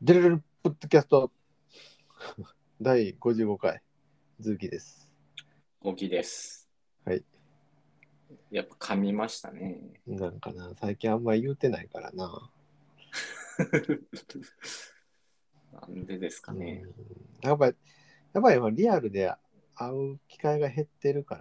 デレレルポッドキャスト第55回ズーキです。 大きいです。 はい。 やっぱ噛みましたね。 なんかな、最近あんまり言うてないからな。 なんでですかうん。 ね。 やっぱりリアルで会う機会が減ってるから、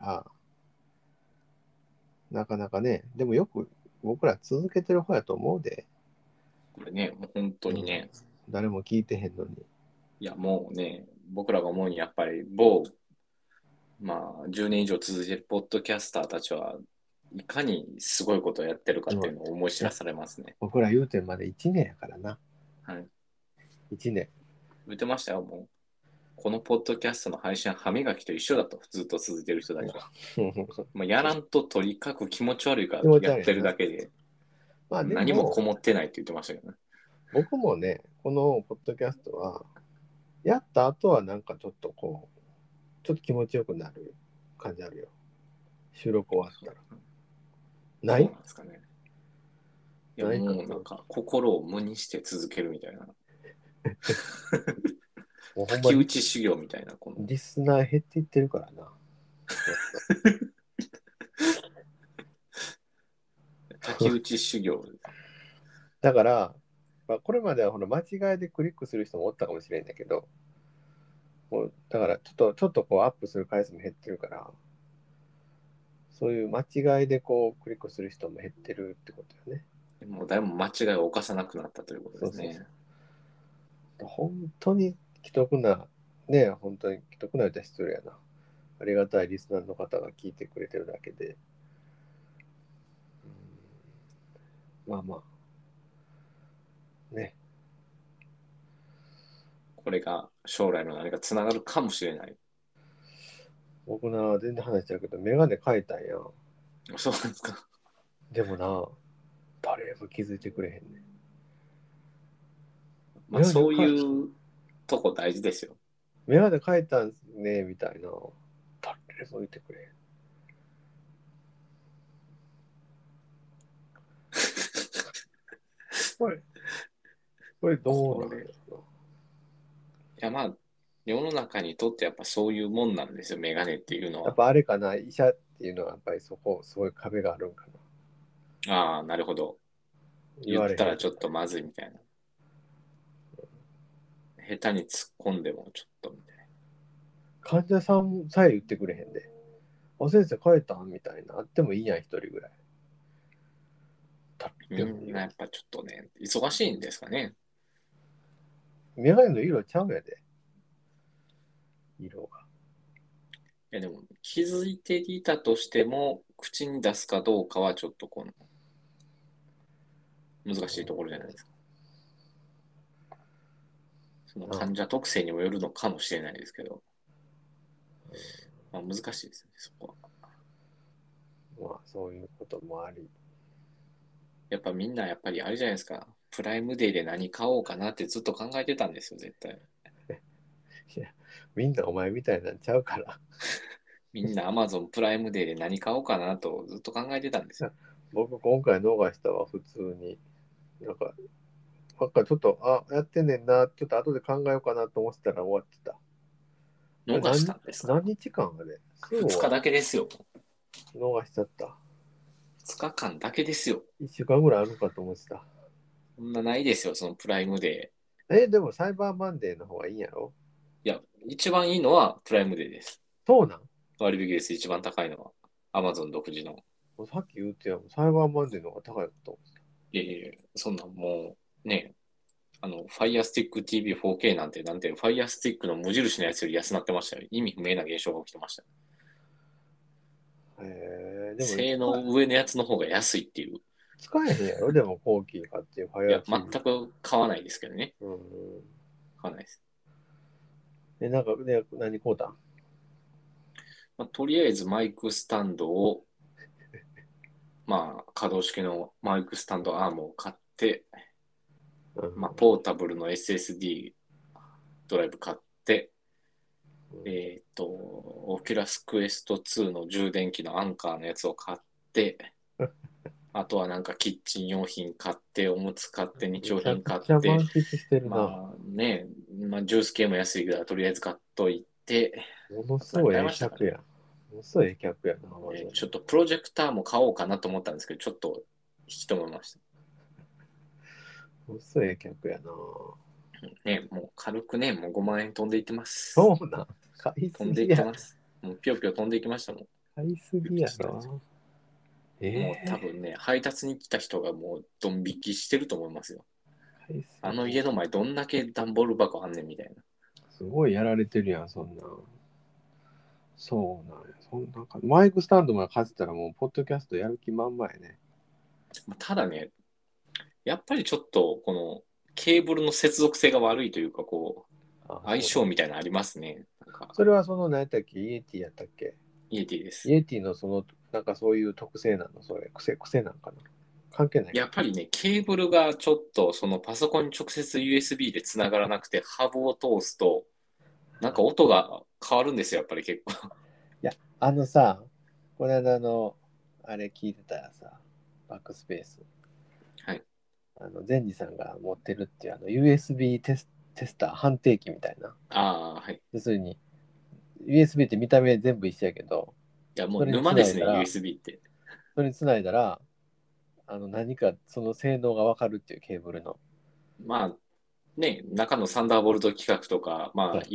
なかなかね、でもよく僕ら続けてる方やと思うで。 これね、もう本当うん。 にね、 誰も聞いてへんのに。 いやもうね、僕らが思うにやっぱりまあ10年以上続いてるポッドキャスターたちはいかにすごいことをやってるかうん。いっていうのを思い知らや、 されますね。 僕ら言うてまで1年やからな。 はい。 1年。 言ってましたよ、もう。このポッドキャストの配信は歯磨きと一緒だと、ずっと続いてる人たちは。まあ、やらんととにかく気持ち悪いから気持ちやってる悪いな。 だけで、 まあで何もこも、 もってないって言ってましたけどね。 僕もね、このポッドキャストは、やった後はなんかちょっとちょっと気持ちよくなる感じあるよ。収録終わったら。なそういなんですかね。いや、 ないか。 もうなんか心を無にして続けるみたいな。 もうほんま滝打ち修行みたいな、この。 リスナー減っていってるからな。 滝打ち修行。 だから、まあ、これまでは間違いでクリックする人もおったかもしれんだけど、もうだからちょっとアップする回数も減ってるから、そういう間違いでクリックする人も減ってるってことよね。 もう誰も間違いを犯さなくなったということですね。 そうそうそう。本当に既得な、ね、本当に既得な言ったら失礼やな。ありがたいリスナーの方が聞いてくれてるだけで、まあまあ、ね。 これが将来の何かつながるかもしれない。 僕な、全然話しちゃうけど、メガネ変えたんや。 そうなんですか。 でもな、誰も気づいてくれへんねん。メまあそうガネ変え、 いうとこ大事ですよ。 メガネ変えたんすね、みたいな。誰も言ってくれへん。これ、これどうなんやこれ。いやまあ世の中にとってやっぱそういうもんなんですよ、メガネっていうのは。 やっぱあれかな、医者っていうのはやっぱりそこ、すごい壁があるんかな。 ああ、なるほど。 言われへん言ったらちょっとみたいまずいみたいな。下手に突っ込んでもちょっとみたいな。 患者さんさえ言ってくれへんで。あ、先生変えたんみたいな。あってもいいやん、一人ぐらい。 みでも言う。 んなやっぱちょっとね、忙しいんですかね。 メガネの色ちゃうやで。色が。 いやでも気づいていたとしても、口に出すかどうかはちょっとこの難しいところじゃないですか。そのなあ、 患者特性にもよるのかもしれないですけど、まあ、難しいですよね、そこは。 まあ、そういうこともあり。 やっぱみんなやっぱりあれじゃないですか。プライムデーで何買おうかなってずっと考えてたんですよ、絶対。 いや、みんなお前みたいなんちゃうから。 みんな Amazon プライムデーで何買おうかなとずっと考えてたんですよ。 僕、今回逃したわ、普通に。なんか、ちょっと、やってんねんな、ちょっと後で考えようかなと思ってたら終わってた。あれ逃したんですか？ 何日間あれすぐ 2 日だけですよ。 逃しちゃった。 2日間だけですよ。 1週間ぐらいあるかと思ってた。 そんなないですよ、そのプライムデー。 でもサイバーマンデーの方がいいんやろ？ いや、一番いいのはプライムデーです。 そうなん？ 割引です、一番高いのは。Amazon 独自の。 もうさっき言うてやん、サイバーマンデーの方が高いかと思っていやいやいや、そんなんもう、ね、Fire Stick TV 4K なんて、Fire Stick の無印のやつより安なってましたよ。意味不明な現象が起きてました。 た。でも性能上のやつの方が安いっていう。 使えへんやろ？でも、後期買ってファイいや、 アチーム。 全く買わないですけどね。 うん。 買わないです。 なんか、何買うたん？ まあ、とりあえずマイクスタンドを、まあ、可動式のマイクスタンドアームを買って、 うん。 まあ、ポータブルの SSD ドライブ買って、オキュラスクエスト2の充電器のアンカーのやつを買って、 あとはなんかキッチン用品買って、おむつ買って、日用品めちゃく買って、 ちゃ満喫してるな。 まあね、まあジュース系も安いから、とりあえず買っといて、 ものあと何買いすごいええましたかね。 客やん。ものすごいええ客やな、アマゾン。 ちょっとプロジェクターも買おうかなと思ったんですけど、ちょっと引き止めました。 ものすごいええ客やな。 ね、もう軽くね、もう5万円飛んでいってます。 そうなん。買い飛んでいすぎやろ。 ってます。もうぴよぴよ飛んでいきましたもん。 買いすぎやろ。 もう多ええ分ね、配達に来た人がもうドン引きしてると思いますよ。 買いすあのぎ。 家の前どんだけ段ボール箱あんねんみたいな。 すごいやられてるやん、そんな。そうなんや。そんなか。マイクスタンドまで買ってたらもう、ポッドキャストやる気満々やね。 ただね、やっぱりちょっとこのケーブルの接続性が悪いというか、こあ、 う、相そうなんや。 性みたいなのありますね。なんか、 それはその、何やったっけ、イエティやったっけ？ イエティです。 イエティのその、なんかそういう特性なの、それ。癖なんかな。関係ないか。 やっぱりね、ケーブルがちょっとそのパソコンに直接 USB でつながらなくて、ハブを通すと、なんか音が変わるんですよ、やっぱり結構。 いや、あのさ、この間あれ聞いてたらさ、バックスペース。 はい。 ゼンジさんが持ってるっていうUSB テスター、判定器みたいな。 ああ、はい。い要するに、USB って見た目全部一緒やけど、 や、もうそれにつ沼ですね、 ないだら、 USB って。 それにつないだら、何かその性能がわかるっていうケーブルの。 まあ、ね、中のサンダーボルト規格とか、まあ、 そう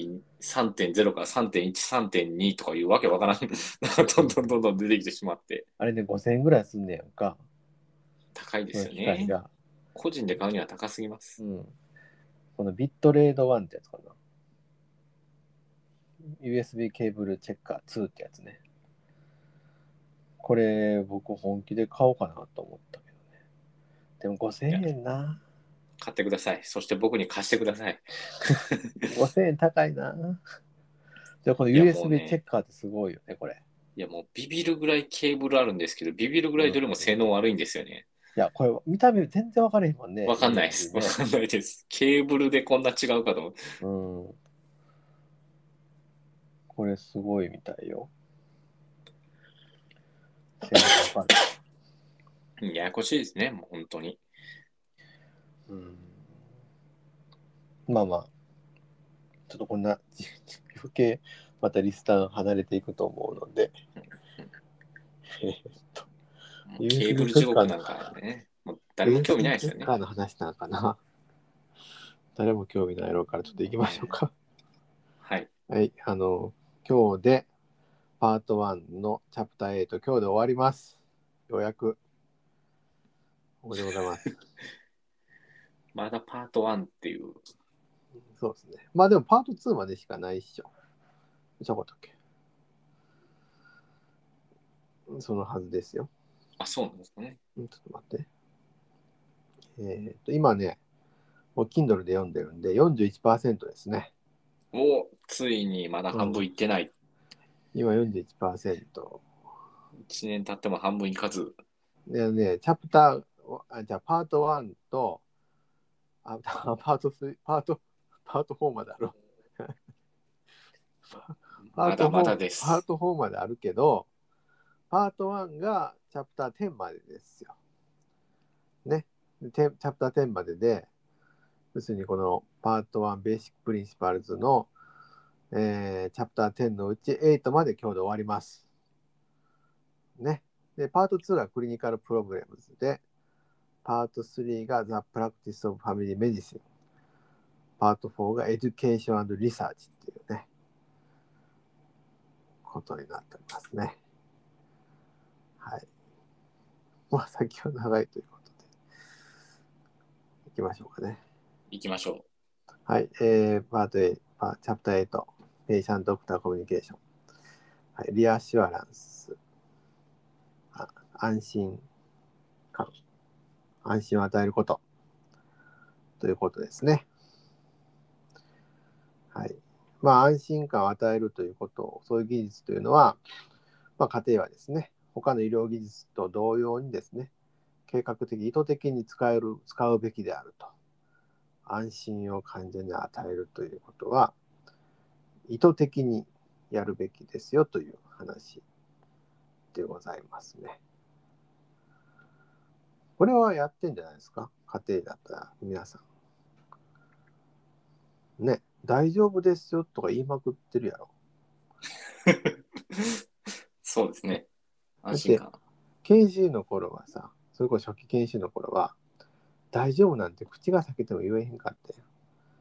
USB3.0 から3.1、3.2とかいうわけわからん、どんどんどんどん出てきてしまって、 あれね、5000円ぐらいすんねやんか、 高いでそのすよね。 機械が。 個人で買うには高すぎます。 うん。このビットレード1ってやつかな。USB ケーブルチェッカー2ってやつね。これ、僕本気で買おうかなと思ったけどね。でも5000 いや、 円な。 買ってください。そして僕に貸してください。 5000円高いな。で、このいや、もう USB チェッね、 カーってすごいよね、これ。 いや、もうビビるぐらいケーブルあるんですけど、ビビるぐらうん。いいどれも性能悪いんですよね。 や、これ、見た目全然分からへんもんね、 わかんないです。 USB ね。 わかんないです。ケーブルでこんな違うかと思うん。これすごいみたいよ。性能分かる。 う。ややこしいですね、もう本当に。 うん。まあまあ、ちょっとこんな、余計、またリスター離れていくと思うので、えーっと、 もうケーブ USB ルチェッカーの、 地獄なんかね、もう誰も興味な USB いですよね。 チェッカーの話なんかな。誰も興味ないやろうからちょっと行きましょうか。 はい。 はい、今日でパート1のチャプター8、今日で終わります。ようやく、ここでございます。 まだパート1っていう。 そうですね。まあでもパート2までしかないっしょ。ちょこっとっけ。そのはずですよ。 あ、そうなんですかね。 ちょっと待って。今ね、もう Kindle で読んでるんで41%ですね。 お、ついにまだうん。 半分いってない。 今41%。 1年経っても半分いかず。 でね、チャプター、じゃあパート1と、パート3、パート4まである。パートまだまだ 4、 です。 パート4まであるけど、パート1がチャプター10までですよ。ね。チャプター10までで、要するにこのパート1ベーシックプリンシパルズの、チャプター10のうち8まで今日で終わります。ね。で、パート2がクリニカルプログラムズで、パート3が The Practice of Family Medicine。パート4が Education and Research っていうね、ことになっておりますね。はい。まあ、先は長いということで、いきましょうかね。 行きましょはい。パート8、チャプター8、ペイシャントドクターコミュニケーション。はい。リアシュアランス。安心感。安心を与えること。ということですね。はい。まあ、安心感を与えるということ、そういう技術というのは、まあ、家庭はですね、他の医療技術と同様にですね、計画的、意図的に使うべきであると。安心を患者に与えるということは、意図的にやるべきですよという話でございますね。 これはやってんじゃないですか、家庭だったら皆さん。ね、大丈夫ですよとか言いまくってるやろ。 そうですね。 だって、 安心感。 研修の頃はさ、それこそ初期研修の頃は、大丈夫なんて口が裂けても言えへんかったよ。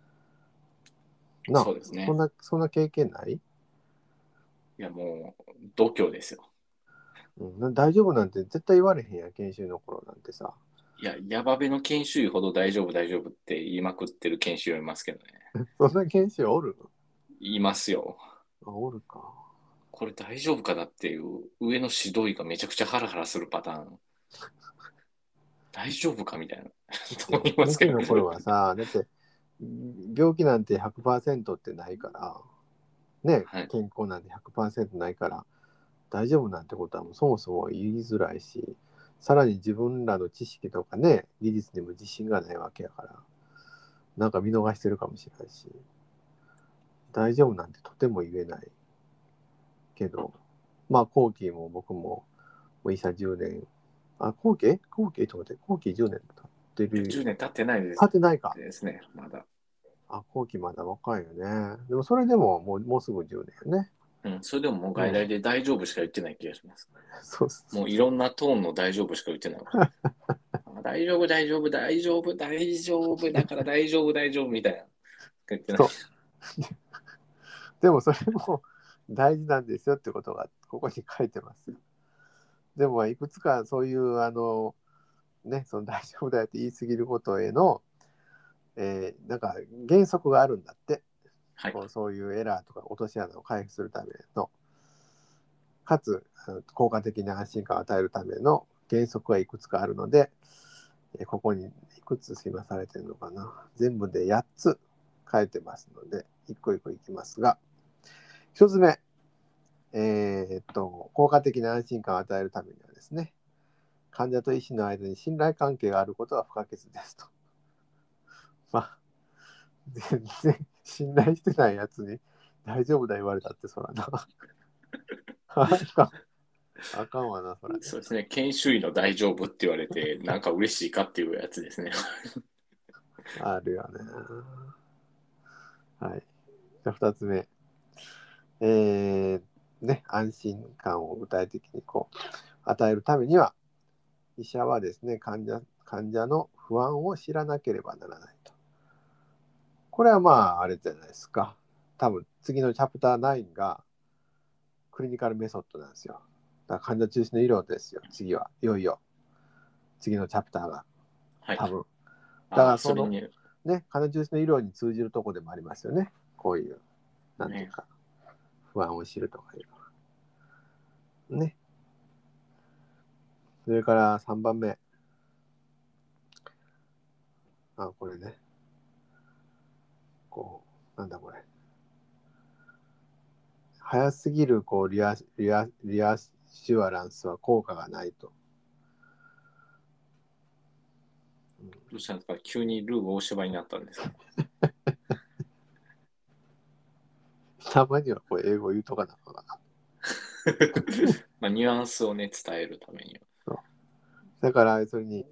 なあ、 そうですね。 そんな経験ない？ いや、もう、度胸ですよ。 うん、大丈夫なんて絶対言われへんやん、研修の頃なんてさ。 いや、ヤバベの研修医ほど大丈夫、大丈夫って言いまくってる研修医いますけどね。 そんな研修おる？ 言いますよ。 あ、おるか。 これ大丈夫かなっていう上の指導医がめちゃくちゃハラハラするパターン。大丈夫かみたいな。 いや、 と思いますけど。 研修の頃はさ、だって、病気なんて100%ってないから、ね、 はい。 健康なんて100%ないから、大丈夫なんてことはもうそもそも言いづらいし、さらに自分らの知識とかね、技術にも自信がないわけやから、なんか見逃してるかもしれないし、大丈夫なんてとても言えないけど、まあ、後期も僕も、もう医者10年、あ、後期と思って、後期10年経っていや、10 る、 年経ってない経ってないか。 ですね、まだ。 あ、後期まだ若いよね。でもそれでももうすぐ10年よね。 うん、それでももううん。 外来で大丈夫しか言ってない気がします。 そうそもういろんなトーンの大丈夫しか言ってないわ。あ大丈夫、大丈夫、大丈夫、大丈夫、だから大丈夫、大丈夫みたいな。言ってない。 う。でもそれも大事なんですよってことがここに書いてます。でもいくつかそういうね、その大丈夫だよって言い過ぎることへの、なんか原則があるんだって。 はい。 こうそういうエラーとか落とし穴を回避するための、かつ効果的な安心感を与えるための原則がいくつかあるので、ここにいくつ示されてるのかな。全部で8つ書いてますので、一個一個いきますが、1つ目、効果的な安心感を与えるためにはですね、患者と医師の間に信頼関係があることは不可欠ですと。まあ、全然信頼してないやつに大丈夫だ言われたってそらな。あかんわな、そらね。 そうですね。研修医の大丈夫って言われて、なんか嬉しいかっていうやつですね。 あるよね。はい。じゃあ2つ目。ね、安心感を具体的にこう与えるためには、医者はですね、患者の不安を知らなければならないと。これはまあ、あれじゃないですか。多分、次のチャプター9がクリニカルメソッドなんですよ。だから患者中心の医療ですよ。次は、いよいよ、次のチャプターが、 はい。 多分。だかああ、 ら、その、 それにね、患者中心の医療に通じるところでもありますよね。こういう、なんていうね、 か、不安を知るとかいうのは。ね。それから3番目。あ、これね。こなんだこれ。早すぎるこうリアシュアランスは効果がないと。 どうしたんですか？急にルー大芝になったんですか？ たまにはこう英語言うとかなのかな。 まあ、ニュアンスをね、伝えるためには。 そう。だから、それに、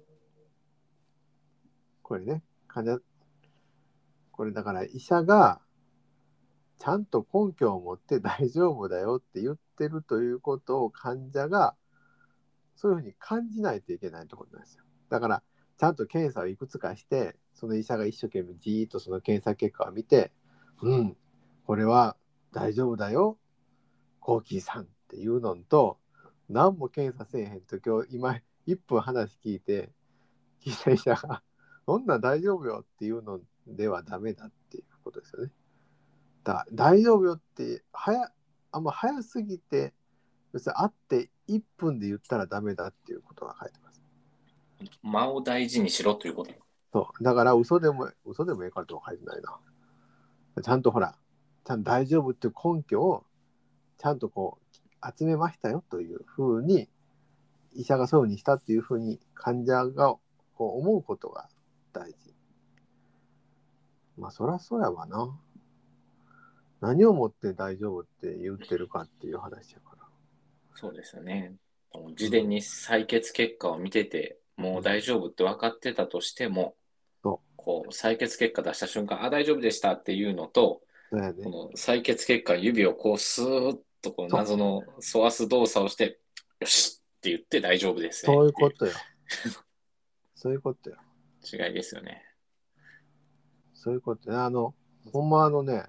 これね、これだから医者がちゃんと根拠を持って大丈夫だよって言ってるということを患者がそういうふうに感じないといけないところなんですよ。だから、ちゃんと検査をいくつかして、その医者が一生懸命じーっとその検査結果を見て、うん、これは大丈夫だよ、コーキーさんっていうのと、何も検査せえへんと、今、1分話聞いて、聞いた医者が、そんなん大丈夫よっていうのではダメだっていうことですよね。大丈夫よってあんま早すぎて、要するに会って1分で言ったらダメだっていうことが書いてます。 間を大事にしろということ。 そう。だから嘘でもいいからとは書いてないな。ちゃんとほら、ちゃんと大丈夫っていう根拠をちゃんとこう集めましたよというふうに、医者がそういうふうにしたっていうふうに患者がこう思うことが大事。まあそりゃそうやわな。何をもって大丈夫って言ってるかっていう話やから。 そうですよね。 うん。 事前に採血結果を見てて、 もう大丈夫って分かってたとしても、 そこう採血結果出した瞬間、あ、大丈夫でしたっていうのと、 う。そうやね。 この採血結果、指をこうスーッとこうそう。 謎のそわす動作をして、よしって言って大丈夫ですねそういうっていうことよ。そういうことよ。 違いですよね。 そういうことね。ほんま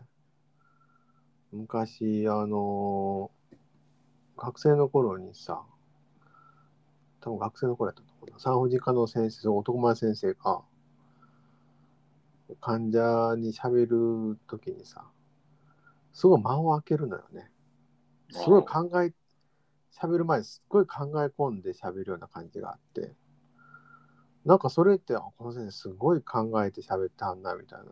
昔、学生の頃にさ、多分学生の頃やったと思うな。産婦人科の先生、男前先生が、患者に喋るときにさ、すごい間を空けるのよね。すごいあ喋る前にすごい考え込んで喋るような感じがあって、なんかそれって、この先生すごい考えて喋ってはんな、みたいな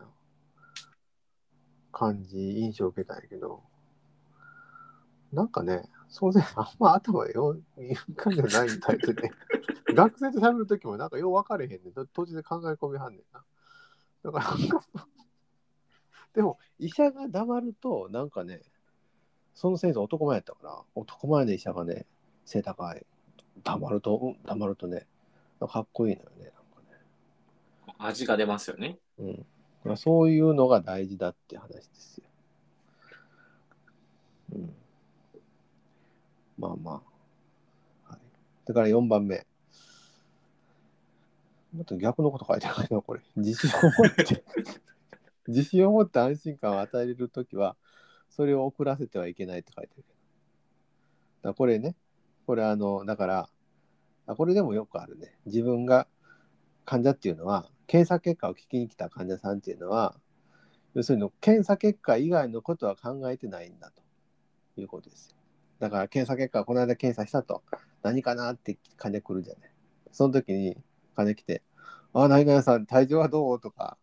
印象を受けたんやけど、なんかね、その先生あんま頭よいい感じじゃないみたいでね、学生と喋るときもなんかよう分かれへんねん。途中で考え込みはんねんな。だからなんか、でも医者が黙ると、なんかね、その先生男前やったから、男前の医者がね、背高い。黙るとね、かっこいいのよね。なんか味が出ますよね。 ね。うん。そういうのが大事だって話ですよ。うん。まあまあ。はい。だから4番目。もっと逆のこと書いてあるな、これ。自信を持って安心感を与えるときは、それを遅らせてはいけないって書いてあるけど。だからこれね、これだから、これでもよくあるね。自分が患者っていうのは、検査結果を聞きに来た患者さんっていうのは、要するに検査結果以外のことは考えてないんだということですよ。だから検査結果、この間検査したと、何かなって患者来るじゃない。その時に患者来て、何々さん、体重はどうとか、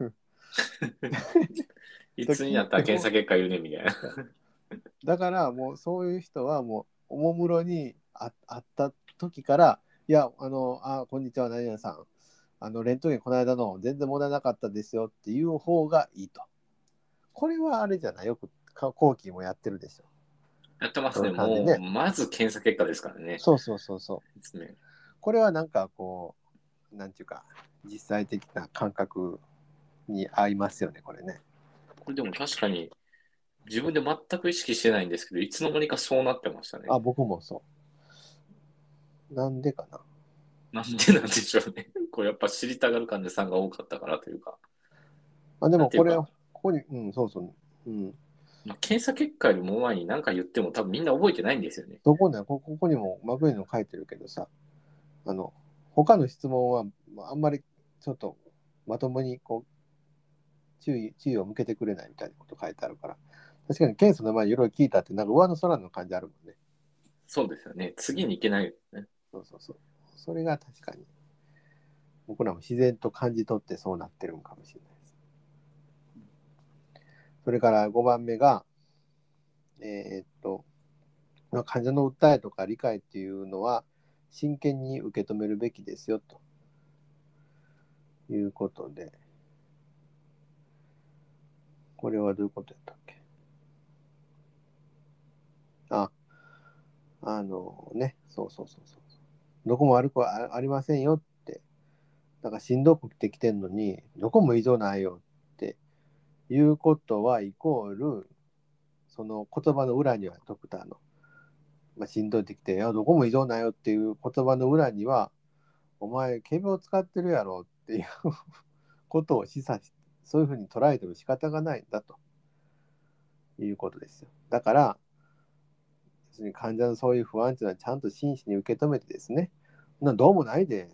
いとつになったら聞いても、 検査結果言うねみたいな。 だからもうそういう人はもうおもむろに会った時から、いや、こんにちは、何々さん。レントゲンこの間の全然問題なかったですよっていう方がいいと。これはあれじゃない、よく後期もやってるでしょ。こういやってますね。もう、 う感じね。 まず検査結果ですからね。 そうそうそうそう。 ですね。 これはなんかこう、なんていうか、実際的な感覚に合いますよね、これね。 これでも確かに自分で全く意識してないんですけど、いつの間にかそうなってましたね。 僕もそう。なんでかな。 なんでなんでしょうね。これやっぱ知りたがる患者さんが多かったからというか。 でもこれ、 なんていうか、 ここに、そうそう。うん。 まあ、検査結果よりも前に何か言っても多分みんな覚えてないんですよね。 ここにもマグニの書いてるけどさ、あの、他の質問はあんまりちょっとまともにこう注意を向けてくれないみたいなこと書いてあるから、確かに検査の前にいろいろ聞いたって、なんか上の空の感じあるもんね。 そうですよね。次に行けないよね。 そうそうそう。それが確かに僕らも自然と感じ取ってそうなってるのかもしれないです。それから5番目が、えーっと、患者の訴えとか理解っていうのは真剣に受け止めるべきですよということで、これはどういうことやったっけ。あ、そうそうそうそう。どこも悪くはありませんよって、だからしんどくてきてんのに、どこも異常ないよっていうことは、イコール、その言葉の裏には、ドクターの、しんどいってきて、いや、どこも異常ないよっていう言葉の裏には、お前、仮病使ってるやろっていうことを示唆し、そういうふうに捉えても仕方がないんだということですよ。だから、別に患者のそういう不安っていうのはちゃんと真摯に受け止めてですね、どうもないでって、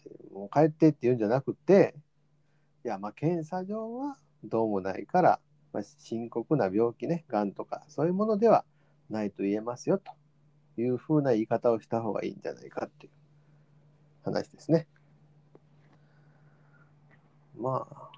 もう帰ってって言うんじゃなくて、いや、検査上はどうもないから、深刻な病気ね、がんとか、そういうものではないと言えますよというふうな言い方をした方がいいんじゃないかっていう話ですね。まあ、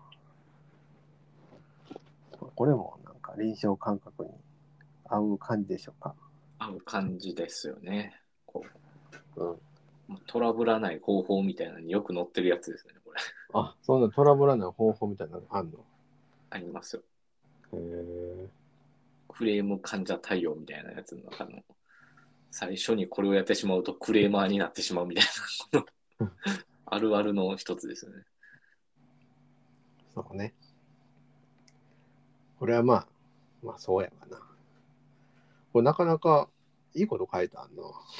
これもなんか臨床感覚に合う感じでしょうか。 合う感じですよね。こうん。 う、トラブらない方法みたいなのによく載ってるやつですね、これ。 そんなトラブらない方法みたいなのあんの？ ありますよ。 へえ。 クレーム患者対応みたいなやつの中の、最初にこれをやってしまうとクレーマーになってしまうみたいな。 あるあるの一つですよね。 そうね。これはまあそうやわな。これなかなかいいこと書いてあんな。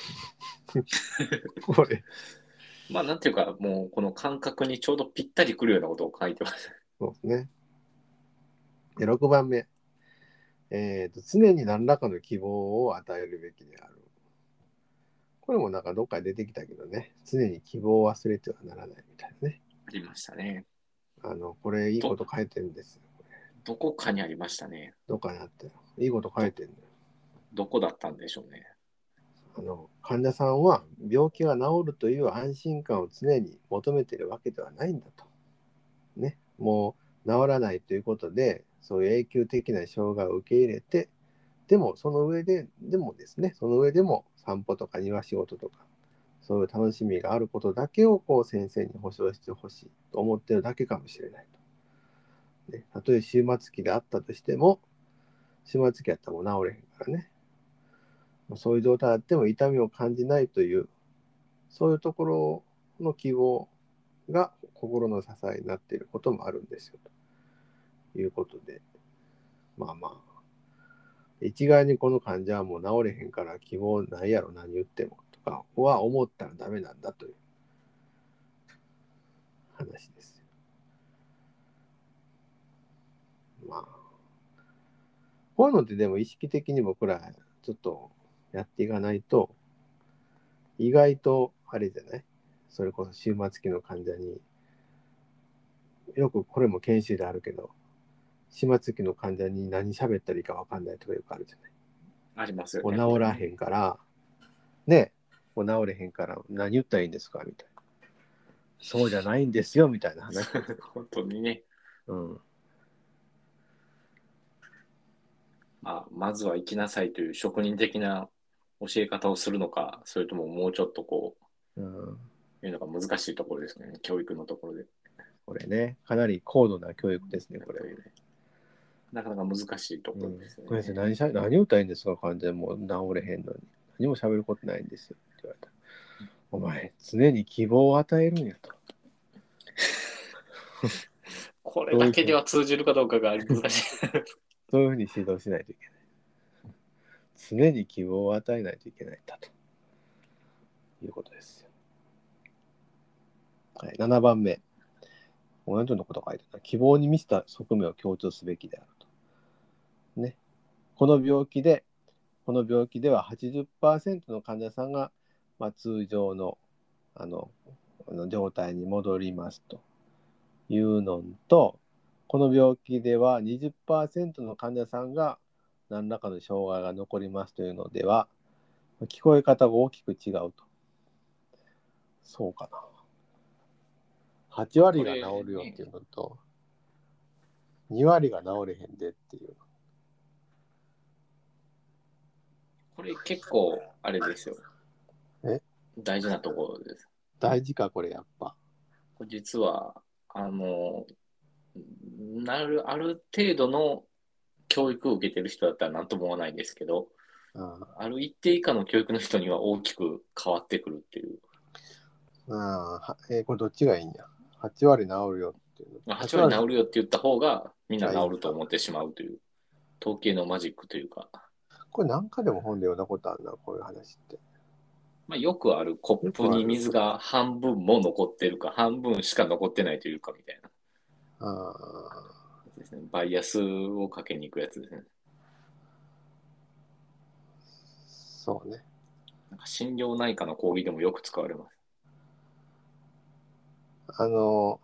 これ。 まあ、なんていうか、もう、この感覚にちょうどぴったりくるようなことを書いてます。 そうですね。で、6番目。常に何らかの希望を与えるべきである。これもなんかどっかで出てきたけどね。常に希望を忘れてはならないみたいなね。 ありましたね。 これいいこど、 と書いてるんですよ。 どこかにありましたね。 どっかにあったよ。いいこと書いてるのよ。 どこだったんでしょうね。 患者さんは病気が治るという安心感を常に求めているわけではないんだと。ね。もう治らないということで、そういう永久的な障害を受け入れて、でもその上で、でもですね、その上でも散歩とか庭仕事とか、そういう楽しみがあることだけをこう先生に保証してほしいと思ってるだけかもしれないと。ね、たとえ終末期であったとしても、終末期やったらもう治れへんからね。そういう状態であっても痛みを感じないという、そういうところの希望が心の支えになっていることもあるんですよということで、まあまあ、一概にこの患者はもう治れへんから希望ないやろ、何言ってもとかは思ったらダメなんだという話です。まあ、こういうのってでも意識的に僕らちょっとやっていかないと、意外とあれじゃない、それこそ終末期の患者に、よくこれも研修であるけど、終末期の患者に何喋ったらいいか分かんないとかよくあるじゃない。 ありますよもうね。 治らへんから、ね、もう治れへんから何言ったらいいんですかみたいな。そうじゃないんですよみたいな話。 本当にね。 うん。 まあ、まずは行きなさいという職人的な教え方をするのか、それとももうちょっとこうん、 う、いうのが難しいところですね。教育のところで。 これね、かなり高度な教育ですね、これはね。 なかなか難しいところうん。 ですね。 これ何言ったらいいんですか患者もう治れへんのに。何も喋ることないんですよって言われたら。お前、常に希望を与えるんやと。 これそういうふうに、 だけでは通じるかどうかが難しい。 そういうふうに指導しないといけない。常に希望を与えないといけないんだということですよ。はい、7番目。同じようなこと書いてた。希望に満ちた側面を強調すべきであると。ね。この病気で、この病気では80%の患者さんが、通常の状態に戻りますというのと、この病気では20%の患者さんが何らかの障害が残りますというのでは、聞こえ方が大きく違うと。そうかな。8割がこれ治るよっていね、 うのと、2割が治れへんでっていう。 これ結構あれですよ。 え、 大事なところです。 大事か、これやっぱ。 これ実は、ある程度の教育を受けてる人だったら何とも思わないんですけど、 あある一定以下の教育の人には大きく変わってくるっていう。 これどっちがいいんや。8割治るよっていうのと、 8 8割割治るよって言った方がみんな治るとがいいんか。 思ってしまうという、統計のマジックというか、 これ何かでも本で読んだことあるな、こういう話って。 まあ、よくあるコップによくある。 水が半分も残ってるか、半分しか残ってないというかみたいなああ、 やつですね。バイアスをかけに行くやつですね。 そうね。 なんか心療内科の講義でもよく使われます。 あの、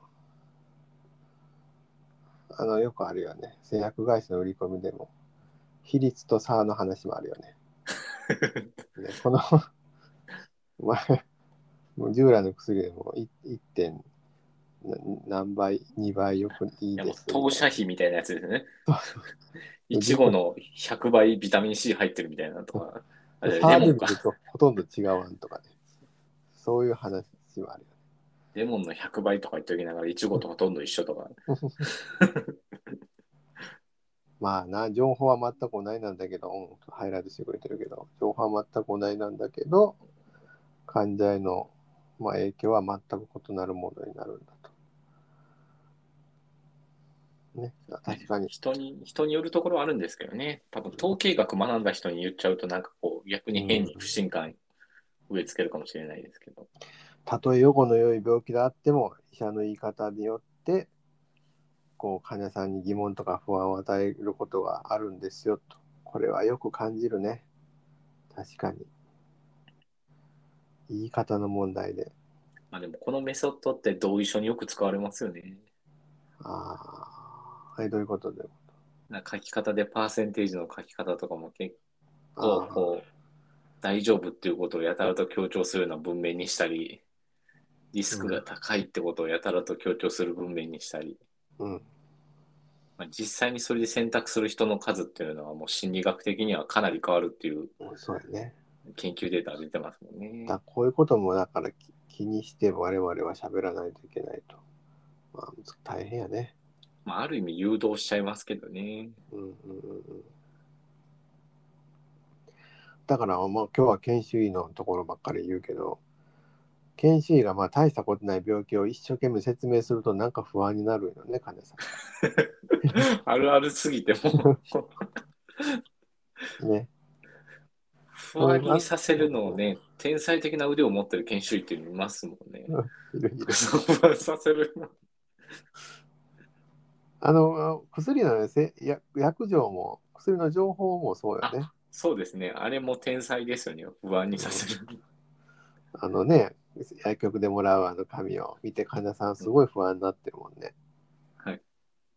よくあるよね。製薬会社の売り込みでも、比率と差の話もあるよね。ね、この前、もう従来の薬でも1. 点何倍、2倍よくいいいやもうですみ投射たいな。 費みたいなやつですね。いで実はちごの100倍ビタミン C 入ってるみたいなとか、あれレ差で見モンか。 るとほとんど違わんとかね。そういう話もあるよレモンの100倍とか言っておきながら、いちごとほとんど一緒とか。 ね。まあな、情報は全く同じなんだけど、ハイライトしてくれてるけど、情報は全く同じなんだけど、患者へのまあ、影響は全く異なるものになるんだと。ね、確かに。 人によるところはあるんですけどね。多分統計学学んだ人に言っちゃうとなんかこう逆に変に不信感植え付けるかもしれないですけど。 たとえ予後の良い病気であっても、医者の言い方によって、こう患者さんに疑問とか不安を与えることがあるんですよと。これはよく感じるね。確かに。言い方の問題で。 まあでもこのメソッドって同意書によく使われますよね。 ああ、どういうことで。 なんか書き方でパーセンテージの書き方とかも結構あこう大丈夫っていうことをやたらと強調するような文面にしたり、リスクが高いってことをやたらと強調する文面にしたり、 うん、 まあ、実際にそれで選択する人の数っていうのはもう心理学的にはかなり変わるっていううん、そうやね。 研究データが出てますもんね。 こういうこともだから気にして我々は喋らないといけないと。まあ、大変やね。 まあ、ある意味誘導しちゃいますけどね。 うんうんうんうん。だから、まあ、今日は研修医のところばっかり言うけど、研修医がまあ大したことない病気を一生懸命説明するとなんか不安になるよね、患者さあるあるすぎてもん。ね。 不安にさせるのをね、天才的な腕を持ってる研修医っていうのいますもんね。 いるいる。 不安させる。 薬の、ね、薬剤も、薬の情報もそうよあ、 ね。 そうですね。あれも天才ですよね。不安にさせる。 ね、薬局でもらう紙を見て患者さんすごい不安になってるもんね。 はい。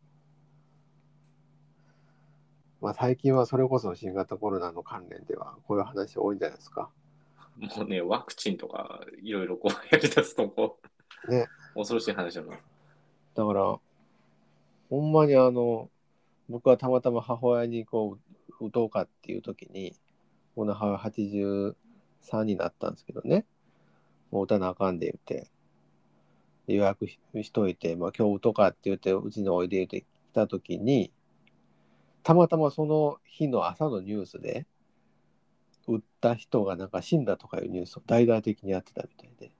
まあ、最近はそれこそ新型コロナの関連ではこういう話多いんじゃないですか。 もうね、ワクチンとかいろいろこうやり出すとこね。 う、恐ろしい話だな。 だから、ほんまに僕はたまたま母親にこう、打とうかっていう時に、この母親83になったんですけどね、もう打たなあかんで言って、予約しといて、まあ今日打とうかって言って、うちにおいで言って来た時に、たまたまその日の朝のニュースで、打った人がなんか死んだとかいうニュースを大々的にやってたみたいで、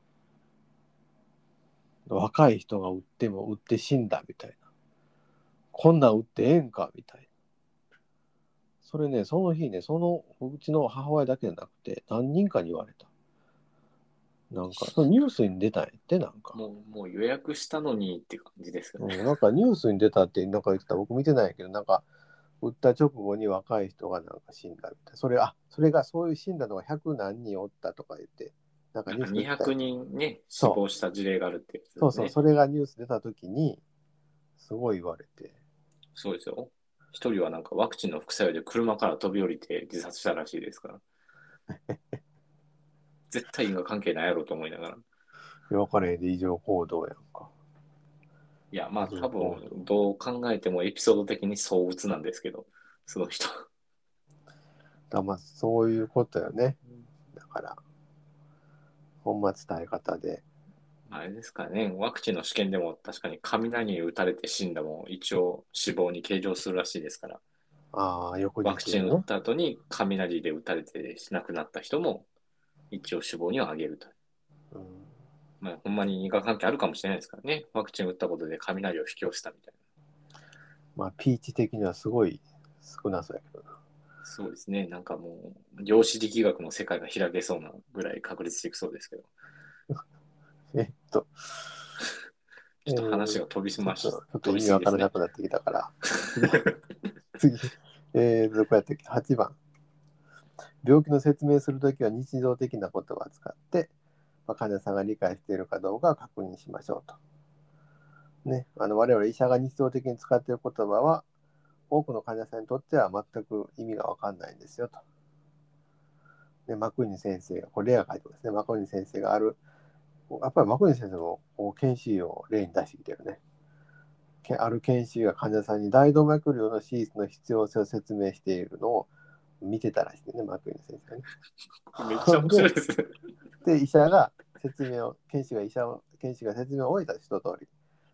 若い人が打っても打って死んだみたいな。こんなん打ってええんかみたいな。それね、その日ね、うちの母親だけじゃなくて、何人かに言われた。なんか、そのニュースに出たんやって、なんか。 もう予約したのにって感じですよね。 なんかニュースに出たってなんか言ってた。僕見てないけど、なんか、打った直後に若い人がなんか死んだみたいな。それがそういう死んだのが100何人おったとか言って、なんかなんかニュース出てたよ。 200人ね、死そう。 亡した事例があるってやつでそうそう。 すね。 それがニュース出た時に、すごい言われて。 そうですよ。一人はなんかワクチンの副作用で車から飛び降りて自殺したらしいですから。絶対因果関係ないやろと思いながら。 分かれへんで異常行動やんか。 いや、まあ異常多分、 行動。 どう考えてもエピソード的に相鬱なんですけど、その人。 まあ、そういうことよね。だから、ほんま伝え方で。 あれですかね、ワクチンの試験でも確かに雷に打たれて死んだも一応死亡に計上するらしいですから、 ああ、翌ワクチン打っ日にね。 た後に雷で打たれて亡くなった人も一応死亡にはあげると。 うん、 まあ、ほんまに因果関係あるかもしれないですからね。ワクチン打ったことで雷を引き寄せたみたいな。 まあ、ピーチ的にはすごい少なそうやけどな。 そうですね。なんかもう、量子力学の世界が開けそうなぐらい確率的そうですけど、 えっと、 ちょっと話がちょっと飛び意味わからなすぎですね。 くなってきたから、次、どこやったっけ？ 8 番。病気の説明するときは日常的な言葉を使って、まあ、患者さんが理解しているかどうかを確認しましょうと。ね、我々医者が日常的に使っている言葉は、多くの患者さんにとっては全く意味がわかんないんですよと。で、マクニ先生が、これ例が書いてますね。マクニ先生がやっぱりマクニ先生も研修医を例に出してきてるね。ある研修医が患者さんに大動脈瘤の手術の必要性を説明しているのを見てたらしいね、マクニ先生がね。 めっちゃ面白いですね。 で、医者が研修が説明を終えた一通り、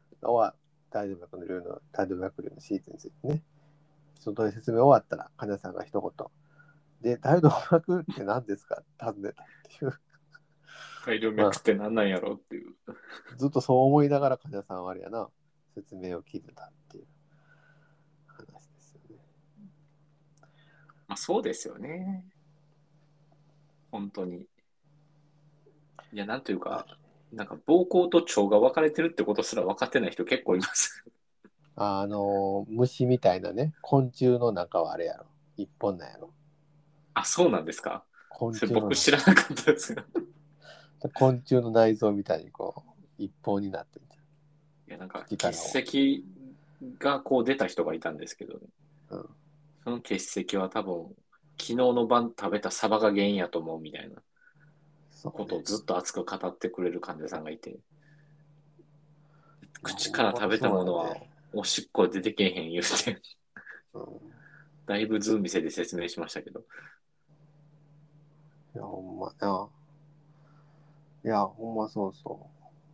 大動脈瘤の手術についてね、一通り説明終わったら、患者さんが一言、で、大動脈って何ですかって尋ねたっていう。 大量まあ、 脈って何なんやろっていう。 ずっとそう思いながら患者さんはあれやな、説明を聞いてたっていう話ですよね。 まあ、そうですよね。本当に。いや、なんというか、なんか膀胱と腸が分かれてるってことすら分かってない人結構います。 虫みたいなね、昆虫の中はあれやろ。一本なんやろ。 あ、そうなんですか。 昆それ虫のな、 僕知らなかったですよ。 昆虫の内臓みたいにこう、一本になってんじいや、なんか結口からは。 石がこう出た人がいたんですけどね。 うん。 その結石は多分、昨日の晩食べたサバが原因やと思うみたいなそうね。 ことをずっと熱く語ってくれる患者さんがいて、 いや、ほ口んまから食べたものはそうやね。 おしっこ出てけえへん言うて、 うん。 だいぶズーム店で説明しましたけど。 いや、ほんまな。いや、ほんまそうそう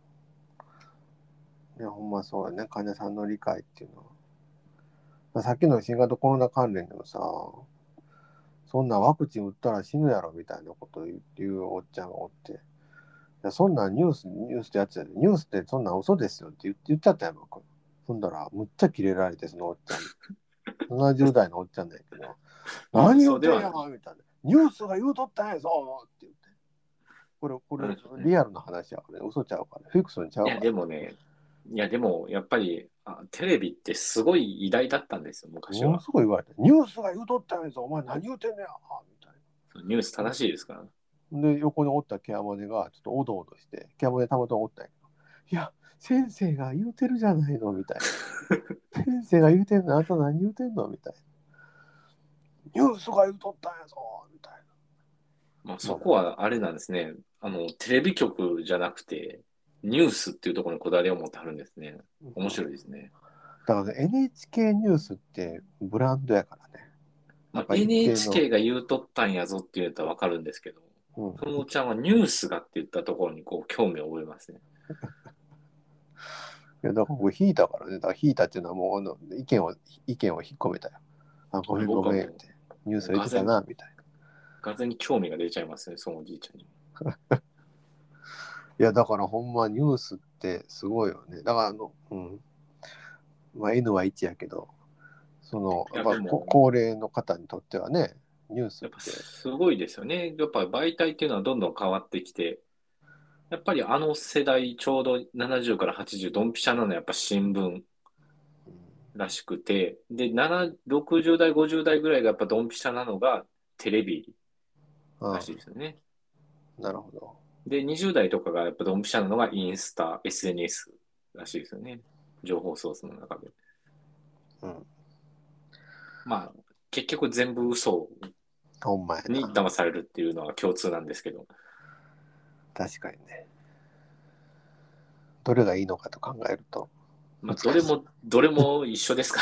。いや、ほんまそうやね。患者さんの理解っていうのは。さっきの新型コロナ関連でもさ、そんなワクチン打ったら死ぬやろみたいなことを言うおっちゃんがおって、いや、そんなんニュースってやつやで、ニュースってそんなん嘘ですよって言っちゃったやん、僕。そんだら、むっちゃキレられて、そのおっちゃんに。70代のおっちゃんだけど、 いや、 何言うてんや嘘ではない。 んみたいな。ニュースが言うとったんやぞって言って。これ、リアルな話やからね。嘘ちゃうから、フィクションちゃいや、 うから。 でもね、いや、でも、やっぱり、テレビってすごい偉大だったんですよ、昔ものは。 すごい言われて、ニュースが言うとったんやぞ、お前何言うてんねやみたいニュース正しいですから。 な。で、横におったケアマネがちょっとおどおどして、ケアマネたまたまおったんやけど、いや、先生が言うてるじゃないのみたいな。先生が言うてんの、あんた何言うてんのみたいな。ニュースが言うとったんやぞみたいまあ、 な。まそこはあれなんですね。テレビ局じゃなくて、ニュースっていうところにこだわりを持ってはるんですね。面あ、 白いですね。 だからね、NHK ニュースってブランドやからね。やまあ、 っぱ一定の、 NHK が言うとったんやぞって言うとわかるんですけど、 うん。 そのおちゃんはニュースがって言ったところにこう興味を覚えますね。 いや、だから僕引いたからね。だから引いたっていうのはもう意見を引っ込めたよ。あ、ごめんご僕はもめんって。ニュース言ってたうな、みたいな。 がぜに興味が出ちゃいますね、そのおじいちゃんに。 いや、だからほんまニュースってすごいよね。だからまあ N は1やけど、 いや、 やっぱでも、 高齢の方にとってはね、ニュースっやっぱて、 すごいですよね。やっぱ媒体っていうのはどんどん変わってきて、やっぱりあの世代、ちょうど70から80、ドンピシャなのはやっぱ新聞らしくて、で、60代、50代ぐらいがやっぱドンピシャなのがテレビらしいでうん、 すよね。 なるほど。 で、20代とかがやっぱドンピシャなのがインスタ、SNS らしいですよね。情報ソースの中で。 うん、 まあ、結局全部嘘ほんまやにな。 騙されるっていうのは共通なんですけど、 確かにね。どれがいいのかと考えるとまあ、 難しい。 どれも一緒ですから。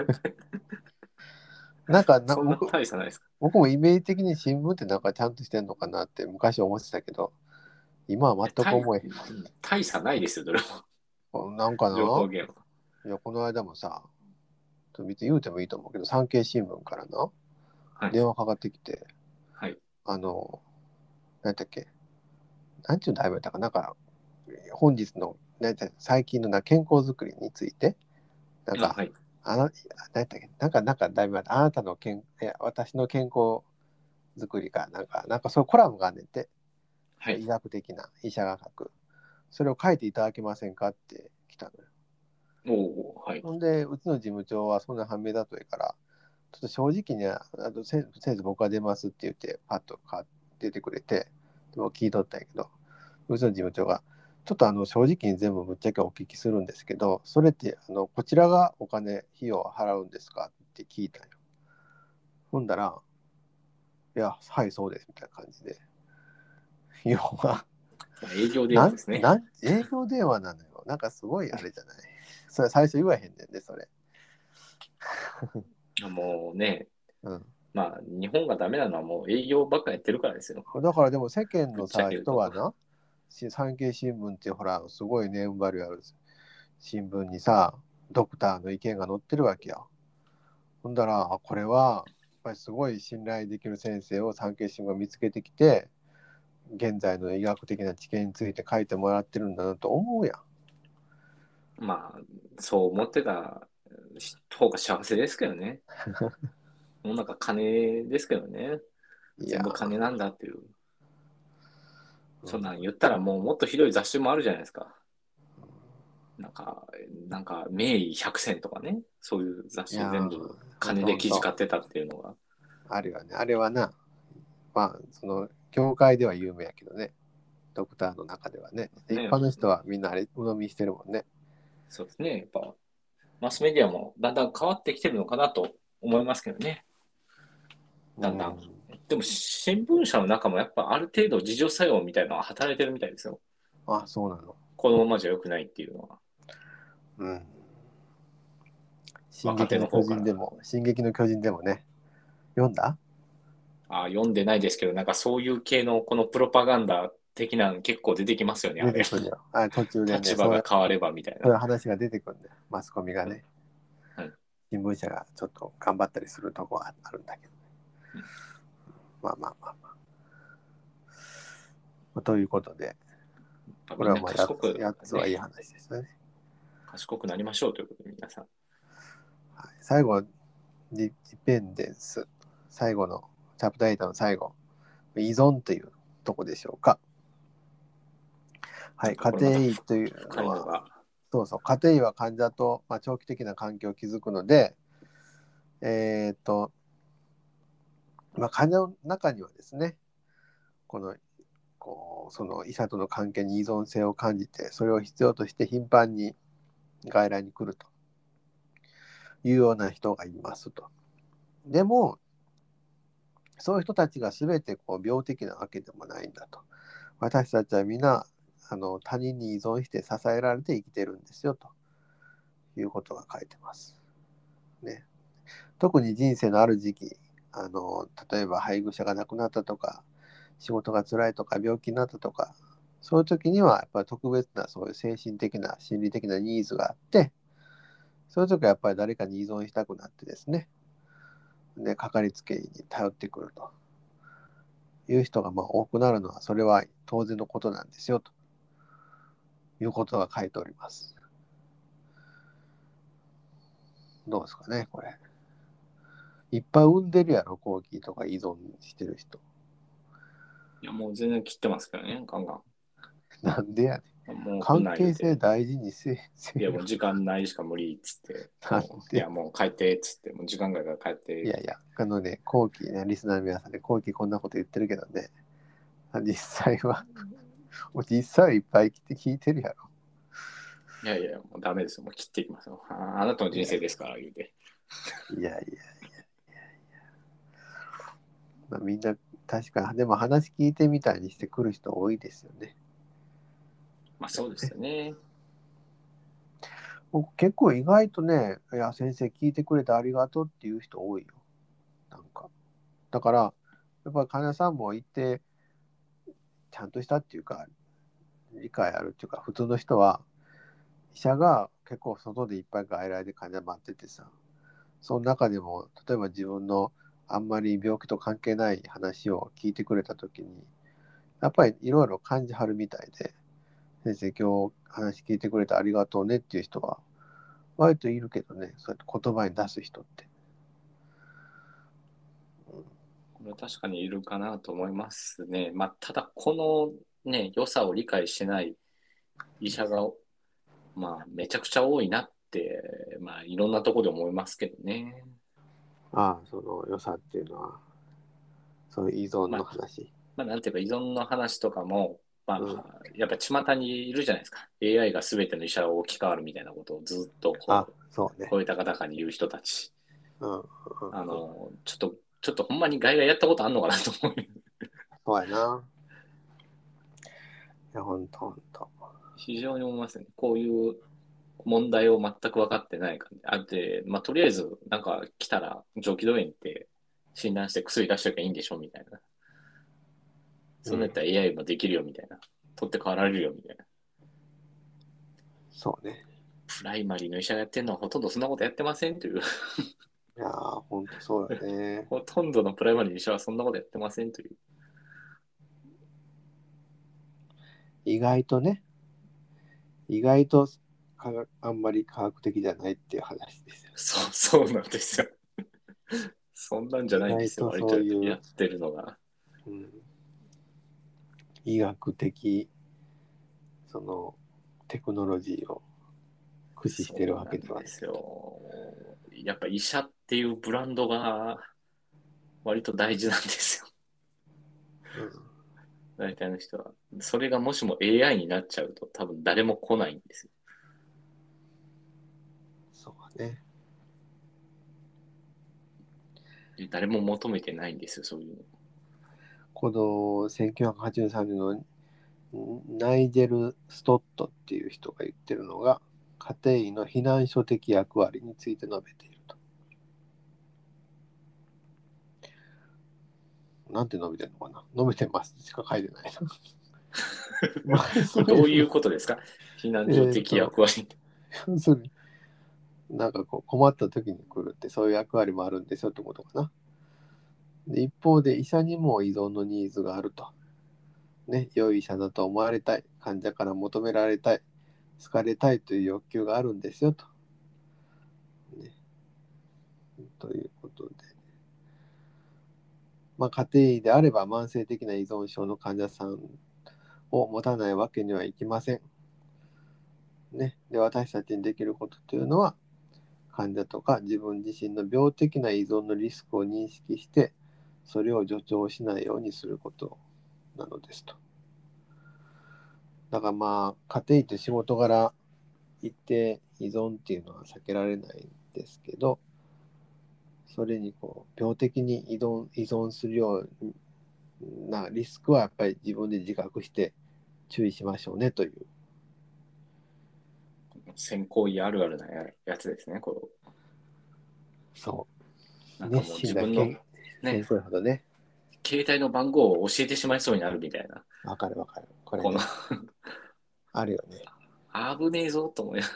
なんかそんな大差ないですか。 僕もイメージ的に新聞ってなんかちゃんとしてんのかなって昔思ってたけど、今は全く思え大差ないですよ、どれも。 へん。なんか情報な、 源は。 いや、この間もさ、別に言うてもいいと思うけど、産経新聞からな、 はい。 電話かかってきて、 はい。 あの、何だっけ、なんちゅう題名だったかな、なんか、本日の、最近の健康づくりについて、なんあ、 か、 はい。 何だっけ、なんか題名だった、あなたの私の健康づくりか、なんかそういうコラムがあんねんて、 はい。 医学的な医者が書く。それを書いていただけませんかって来たのよ。 おお、はい。 ほんで、うちの事務長はそんな判明だといいから、ちょっと正直に先生僕は出ますって言って、パッと出てくれて、でも聞いとったんやけど、うちの事務長が、ちょっと正直に全部ぶっちゃけお聞きするんですけど、それってこちらが費用を払うんですかって聞いたんよ。ほんだら、いや、はい、そうです、みたいな感じで。要は、 まあ、営業電話ですね。 営業電話なのよ。なんかすごいあれじゃない。それ最初言わへんねんで、それ。 もうね、 うん。 まあ、日本がダメなのはもう営業ばっかやってるからですよ。 だからでも世間ぶっのさ、 ちゃけると。 人はな、産経新聞ってほら、すごいネームバリューある新聞にさ、ドクターの意見が載ってるわけよ。ほんだら、これは、やっぱりすごい信頼できる先生を産経新聞が見つけてきて、 現在の医学的な知見について書いてもらってるんだなと思うやまあ、そう思ってた方が幸せですけどね。もうなんか金ですけどね。 ん。いや全部金なんだっていう。 ー、うん、 そんなん言ったらもうもっとひどい雑誌もあるじゃないですか。なんか、名医百選とかね。そういう雑いやー、 誌全部ほん金で記事とほんと、 買ってたっていうのが。 あるよね。あれはな、まあ、その、業界では有名やけどね。ドクターの中ではね。一ね、 般の人はみんなあれ、鵜呑みしてるもんね。 そうですね。やっぱ、マスメディアもだんだん変わってきてるのかなと思いますけどね。 うだんだん。 ん。 でも、新聞社の中もやっぱある程度自助作用みたいなのは働いてるみたいですよ。 あ、そうなの。 このままじゃ良くないっていうのは。 うん。進若手撃の巨の方から。 人でも、進撃の巨人でもね、読んだ読んでないですけど、なんかそういう系のこのプロパガンダ的なの結構出てきますよね、あれ。 出てくるよ。あ、途中でね、 立場が変わればみたいな。 そういう話が出てくるんだよ。マスコミがうんね。 うん、 新聞社がちょっと頑張ったりするとこはあるんだけど。 うん、 まあまあまあまあ。ということで、こみんなれはまあ8つはいいね、 話でしたね。 賢くなりましょうということで、皆さん。 はい、最後、ディペンデンス。最後の、チャプター8の最後。依存というとこでしょうか。はい、 なんか家庭これまた医というのは、 深いのが、 そうそう、家庭医は患者と、長期的な関係を築くので、えーっと、患者の中にはですね、この、その医者との関係に依存性を感じて、それを必要として頻繁に外来に来るというような人がいますと。でも、そういう人たちが全て病的なわけでもないんだと。私たちは皆他人に依存して支えられて生きてるんですよということが書いてます。ね、特に人生のある時期、例えば配偶者が亡くなったとか、仕事が辛いとか、病気になったとか、そういう時にはやっぱり特別なそういう精神的な心理的なニーズがあって、そういう時はやっぱり誰かに依存したくなってですね、で、かかりつけ医に頼ってくるという人が多くなるのは、それは当然のことなんですよということが書いております。どうですかね、これ。いっぱい産んでるやろ、後期とか依存してる人。 いやもう全然切ってますからね、ガンガン。 なんでやねん。 もう来ん関係性ない言うて。 大事にせいや、 よ。 もう時間ないしか無理っつって、 なんいや、 で。 もう帰ってっつって、もう時間外から帰ってって。 いやいや、後期ね、リスナーの皆さんで、後期こんなこと言ってるけどね、実際は、実際はいっぱい来て聞いてるやろ。 いやいや、もうダメですよ。もう切っていきますよ。あなたのいやい人生ですから、言うて。 やいや、みんな、確か、でも話聞いてみたいにしてくる人多いですよね。 まあそうですよね。 僕結構意外とね、いや、先生聞いてくれてありがとうっていう人多いよ。なんか。だから、やっぱり患者さんもいて、ちゃんとしたっていうか、理解あるっていうか、普通の人は、医者が結構外でいっぱい外来で患者待っててさ、その中でも、例えば自分のあんまり病気と関係ない話を聞いてくれたときに、やっぱりいろいろ感じはるみたいで、先生今日話聞いてくれてありがとうねっていう人は、割といるけどね、そうやって言葉に出す人って。 これは確かにいるかなと思いますね。まあ、ただ、このね、良さを理解してない医者が、まあ、めちゃくちゃ多いなって、まあ、いろんなところで思いますけどね。 ああ、その良さっていうのは、そういう依存まあ、 の話。 なんていうか、依存の話とかも、まうん。 あ、やっぱ巷にいるじゃないですか。AI が全ての医者を置き換わるみたいなことをずっとあ、 こう、 そうね。 声高々に言う人たち。 うん、うん、うん。 ちょっとほんまに外来やったことあんのかなと思う。 そうやな。いや、ほんとほんと。 非常に思いますね。こういう問題を全く分かってない感じ。まあ、とりあえず、なんか来たら上気道炎って診断して薬出しときゃいいんでしょみたいな。 うん。 そんなやったら AI もできるよみたいな。取って代わられるよみたいな。 そうね。 プライマリーの医者がやってるのはほとんどそんなことやってませんという。 いやー、ほんとそうよね。 ほとんどのプライマリーの医者はそんなことやってませんという。 意外とね、意外とあんまり科学的じゃないっていう話ですよ。 そうなんですよ。そんなんじゃ意ないんですよ。 外と割とそういう、 やってるのが。 うん、医学的そのテクノロジーを駆使してるそうわなんですけではない。 よ。やっぱ医者っていうブランドが割と大事なんですよ。 うん、 大体の人は。それがもしも AI になっちゃうと多分誰も来ないんですよ。 そうね。 で誰も求めてないんですよ、そういうの。 この1983年のナイジェル・ストットっていう人が言ってるのが、家庭医の避難所的役割について述べていると。なんて述べてるのかな、述べてますしか書いてないな。まあ、 これどういうことですか？避難所的役割。 要するに、なんかこう困った時に来るってそういう役割もあるんですよってことかな。で、一方で医者にも依存のニーズがあると。ね、良い医者だと思われたい、患者から求められたい、好かれたいという欲求があるんですよと。ね、ということで、まあ、家庭医であれば慢性的な依存症の患者さんを持たないわけにはいきません。ね、で私たちにできることというのは、患者とか自分自身の病的な依存のリスクを認識して、それを助長しないようにすることなのですと。だからまあ、家庭医って仕事柄、一定依存っていうのは避けられないんですけど、それにこう病的に依存するようなリスクはやっぱり自分で自覚して注意しましょうねという。 先行医あるあるなやつですね。こうそう。 なんかもう熱心な自分のね、 先生ほどね。 携帯の番号を教えてしまいそうになるみたいな。 わかるわかる。これこのね、あるよね。 危ねえぞと思いなが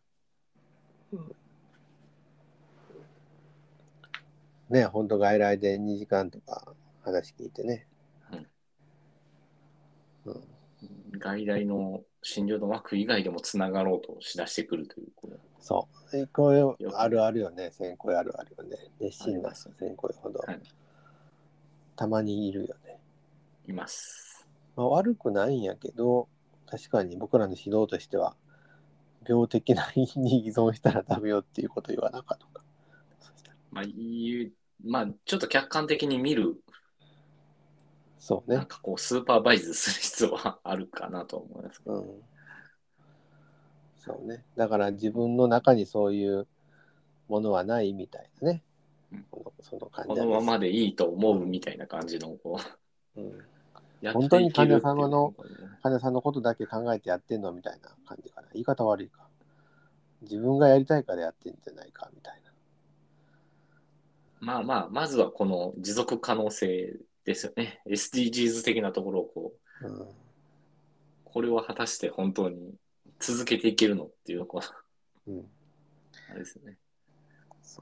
ね、本当外来で2時間とか話聞いてね。 ら、うんうん、 外来の診療の枠以外でもつながろうとしだしてくるという、 そう。こういうあるよくね、 あるよね。先行あるあるよね。熱あり心なますよね。 先行ほどはい、 たまにいるよね。 います。 まあ、悪くないんやけど、確かに僕らの指導としては、病的な因に依存したらダメよっていうこと言わなかったのか。 まあ、まあ、ちょっと客観的に見る、 そうね。 なんかこう、スーパーバイズする必要はあるかなと思いますけど。 うん。そうね。だから自分の中にそういうものはないみたいなね。 うん、 その患このま者です。 までいいと思うみたいな感じの、こう、 うん。 やっ本当ていけに患者るっていう。 様の、患者さんのことだけ考えてやってんのみたいな感じかな。言い方悪いか。自分がやりたいからやってんじゃないかみたいまあまあ、まずはこの持続可能性ですよね。SDGs 的なところをこう、 な。うん。 これを果たして本当に続けていけるのっていう、 うん。 あれですよね。 そ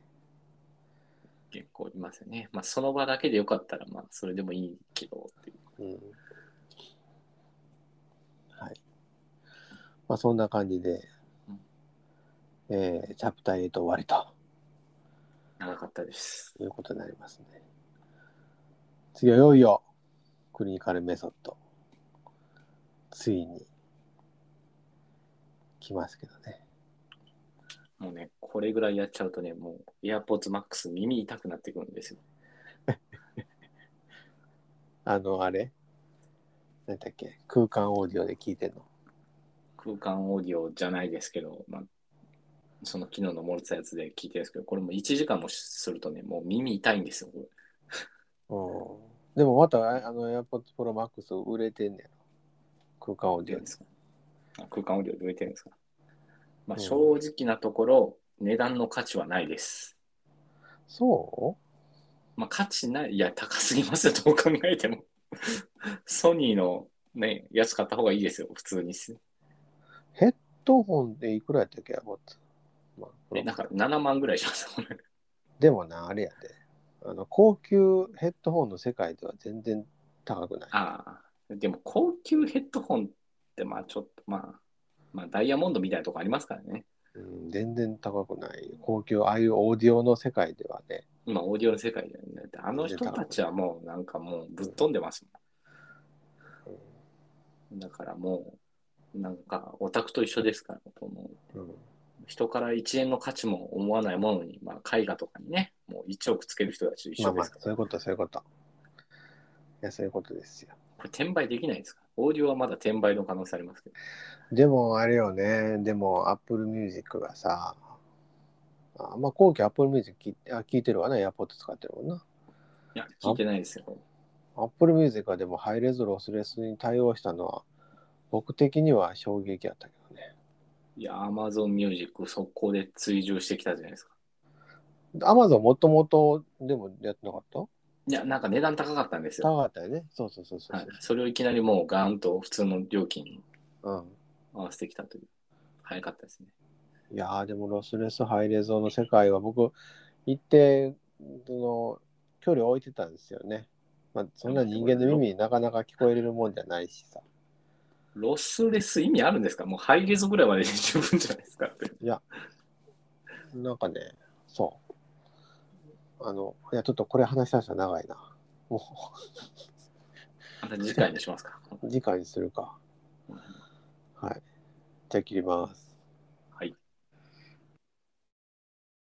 結構いますよね。まあ、その場だけでよかったら、まあ、それでもいいけどっていう。 う。うん。はい。まあそんな感じで、 うん、 チャプター8終わりと長かったです。 いうことになりますね。次はいよいよクリニカルメソッド。ついに来ますけどね。 もうね、これぐらいやっちゃうとね、もう AirPods Max 耳痛くなってくるんですよ。 あれなんだっけ、空間オーディオで聞いてんの。 空間オーディオじゃないですけど、まあ、その昨日の漏れたやつで聞いてるんですけど、これも1時間もするとね、もう耳痛いんですよ。 うん。でもまたAirPods Pro Max 売れてんねやろ。空間オーディオで。 出るんですか？空間オーディオで売れてるんですか？まあ、正うん。 直なところ、値段の価値はないです。 そまあ、価値ない、いや、高すぎますよ、どう考えても。ソニーのね、やつ買った方がいいですよ、普通に。 ヘッドホンでいくらやったっけ、AirPods。まあ、 なんか7万ぐらいします、これ。 でもな、あれやで。高級ヘッドホンの世界では全然高くない。 ああ、 でも高級ヘッドホンってまあちょっとまあダイヤモンドみたいなとこありますからね。 うん、全然高くない。高級、ああいうオーディオの世界ではね、 今オーディオの世界でね。だってあの全然人たちは高くない。 もうなんかもうぶっうん、 飛んでますもん。だからもうなんかオタクと一緒ですから、このうん、 人から1円の価値も思わないものに、まあ絵画とかにね、もう1億つける人たちと一まあまあ、 緒ですから。 そういうこと、そういうこと。いや、そういうことですよ。 これ転売できないですか？オーディオはまだ転売の可能性ありますけど。 でも、あれよね、でも、Apple Music がさ、まあ、後期 Apple Music 聞いてるわな、AirPods 使ってるもんな。 いや、聞いてないですよ。 Apple Music がでもハイレゾロスレスに対応したのは、僕的には衝撃やったけどね。 いや、Amazon Music 速攻で追従してきたじゃないですか。 Amazon もともとでもやってなかった？ いや、なんか値段高かったんですよ。 高かったよね。そうそうそうそうはい。 そう。 それをいきなりもうガーンと普通の料金にうん。 合わせてきたという。早かったですね。 いやーでもロスレスハイレゾの世界は僕、一定の距離を置いてたんですよね。まあ、そんなでも人間の耳になかなか聞こえれるもんじゃないしさ。 ロスレス意味あるんですか？もうハイレゾぐらいまで十分じゃないですかって。 いや、なんかね、そう。いや、ちょっとこれ話し出したら長いな。もまた次回にしますか。 う、次回にするか。はい。じゃあ切ります。